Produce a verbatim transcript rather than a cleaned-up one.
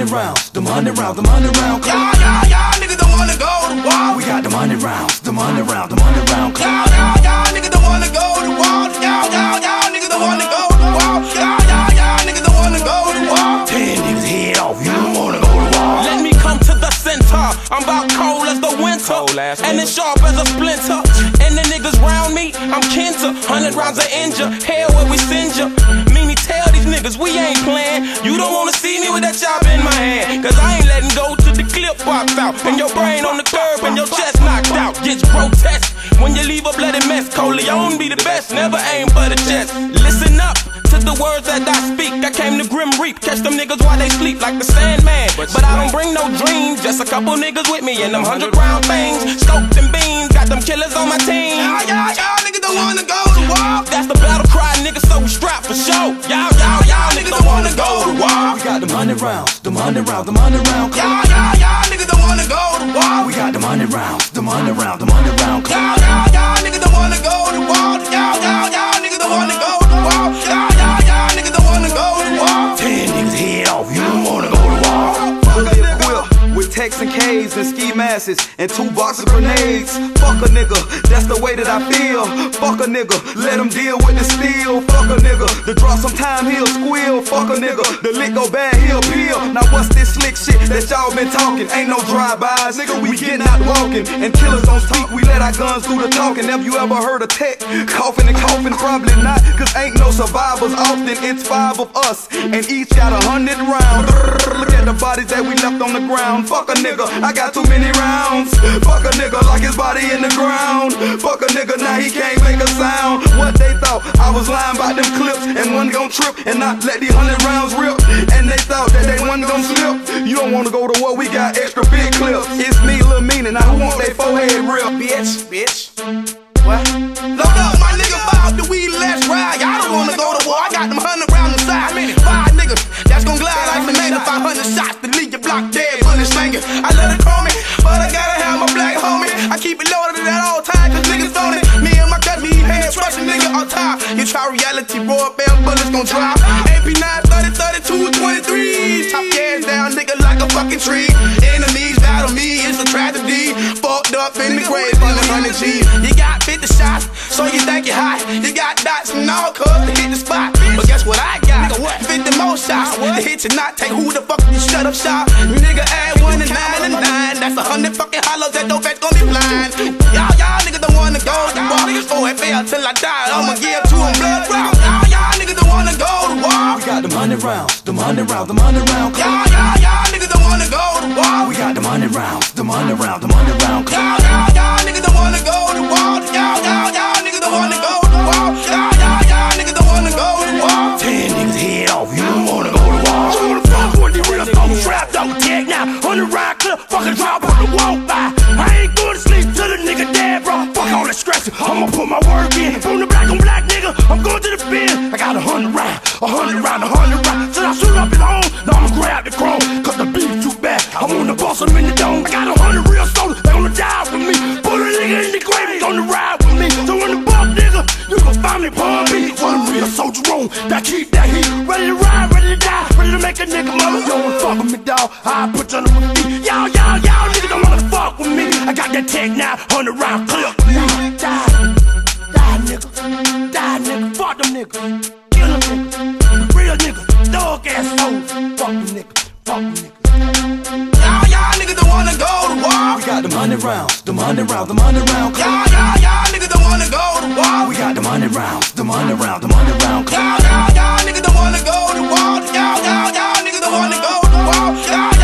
hundred rounds, the hundred rounds, the hundred round. Y'all, y'all, y'all niggas don't wanna go to war. We got the hundred rounds, the hundred round, the hundred round. Y'all, y'all, y'all niggas don't wanna go to war. Y'all, y'all, y'all niggas don't wanna go to war. Y'all, y'all, y'all niggas don't wanna go to war. Ten niggas head off, you don't wanna go to war. Let me come to the center. I'm about cold as the winter, and it's sharp as a splinter. And the niggas round me, I'm Kenta. Hundred rounds of injure, hell where we send ya. Mimi tell these niggas we ain't playing. You don't wanna see me with that chop in my hand, cause I ain't letting go till the clip pops out, and your brain on the curb and your chest knocked out. Gets protest when you leave a bloody mess. Corleone be the best, never aim for the chest. Listen up to the words that I speak. I came to Grim Reap, catch them niggas while they sleep like the Sandman. But I don't bring no dreams, just a couple niggas with me and them hundred round things. Scoped and beans, got them killers on my team. Y'all, y'all, y'all niggas don't wanna go to war. That's the battle cry, niggas, so we strapped for show. Y'all, y'all, y'all niggas don't wanna go to war. We got them hundred rounds, them hundred rounds, them hundred round. Y'all, y'all, y'all niggas don't wanna go to war. We got them hundred rounds, them hundred rounds, them hundred round. Y'all, y'all, y'all niggas don't wanna go to war. Y'all, y'all, y'all niggas don't wanna go to war. Y'all, y'all, y'all niggas don't wanna go to war. Ten niggas head off, you don't wanna go to war. Fully equipped with Tex and K's and ski masses and two boxes of grenades. Fuck a nigga, that's the way that I feel. Fuck a nigga, let him deal with the steel. Fuck a nigga, the drop sometime he'll squeal. Fuck a nigga, the lick go bad, he'll peel. Now what's this slick shit that y'all been talking? Ain't no drive-bys, nigga, we getting out walking. And killers don't speak, we let our guns do the talking. Have you ever heard of tech? Coughing and coughing, probably not, cause ain't no survivors. Often it's five of us, and each got a hundred rounds. Look at the bodies that we left on the ground. Fuck a nigga, I got too many rounds. Fuck a nigga like his body in the ground. Fuck a nigga, now he can't make a sound. What they thought, I was lying about them clips, and one gon' trip and not let these hundred rounds rip. And they thought that they wasn't gon' slip. You don't wanna go to war, we got extra big clips. It's me, Lil Meaning, now who want they forehead ripped? Bitch, bitch. What? Load up, my nigga, five the weed, let's ride. Y'all don't wanna go to war, I got them hundred rounds inside. Five niggas, that's gon' glide like the name of five hundred shots to leave your block dead, bullet slinging. I let it call me, but I gotta have my black homie. I keep it loaded at all times, cause niggas on it. Me and my cousin, he head trust a nigga on top. You try reality, raw bell bullets gon' drop. A P nine, thirty, thirty-two, twenty-three. Chop your ass down, nigga, like a fucking tree. Enemies battle me, it's a tragedy. Fucked up in the grave, under one hundred G's. You got fifty shots, so you think you're hot. You got dots and all cups to hit the spot. But guess what I got? fifty more shots to hit your knot. Take who the fuck you shut up shop. Nigga add one and nine and nine. That's a hundred fucking hollows that don't bet gon' be blind. Y'all, y'all niggas don't wanna go to war. O F L till I die, I'ma give to them blood round. Y'all, y'all niggas don't wanna go to war. We got them hundred rounds, them hundred rounds, them hundred round. Y'all, y'all, y'all niggas don't wanna go to war. We got them hundred rounds, them hundred rounds, them hundred round. Y'all, y'all, y'all niggas don't wanna go to war. Y'all, y'all, y'all niggas don't wanna go to war. Y'all, y'all, y'all niggas don't wanna go to war. Ten niggas head off, you don't wanna go to war. You wanna fuck with the real phone strapped on tag now. Hundred round clip, fucking drop on the walk by. I ain't going to sleep till the nigga dead, bro. Fuck all that scratching, I'ma put my work in. From the black on black nigga, I'm going to the bin. I got a hundred round, a hundred round, a hundred round. Till I shoot up his home, now I'ma grab the chrome. Cause the beef too bad, I wanna bust him in the dome. I got a hundred real soldiers, they gonna die with me. Put a nigga in the grave, he's on the ride with me. So when the buck nigga, you can find me Palm Beach. One real soldier on, that keep that heat. Ready to ride, ready to die, ready to make a nigga mother. You don't wanna fuck with me, dawg, I put you under my feet. Y'all, y'all, y'all niggas don't wanna fuck with me. I got that tech now, hundred round clip. Die, die nigga, die nigga, fuck them niggas. Kill them niggas, real niggas, dog ass souls. Fuck them niggas, fuck them niggas. Y'all, y'all niggas don't wanna go to war. We got them hundred rounds, them hundred rounds, them hundred round. Y'all, y'all, y'all niggas don't wanna go to war. We got them hundred rounds, them hundred rounds, them hundred round. Y'all, y'all, y'all niggas don't wanna go to war. Y'all, y'all, y'all niggas don't wanna go to war. Y'all,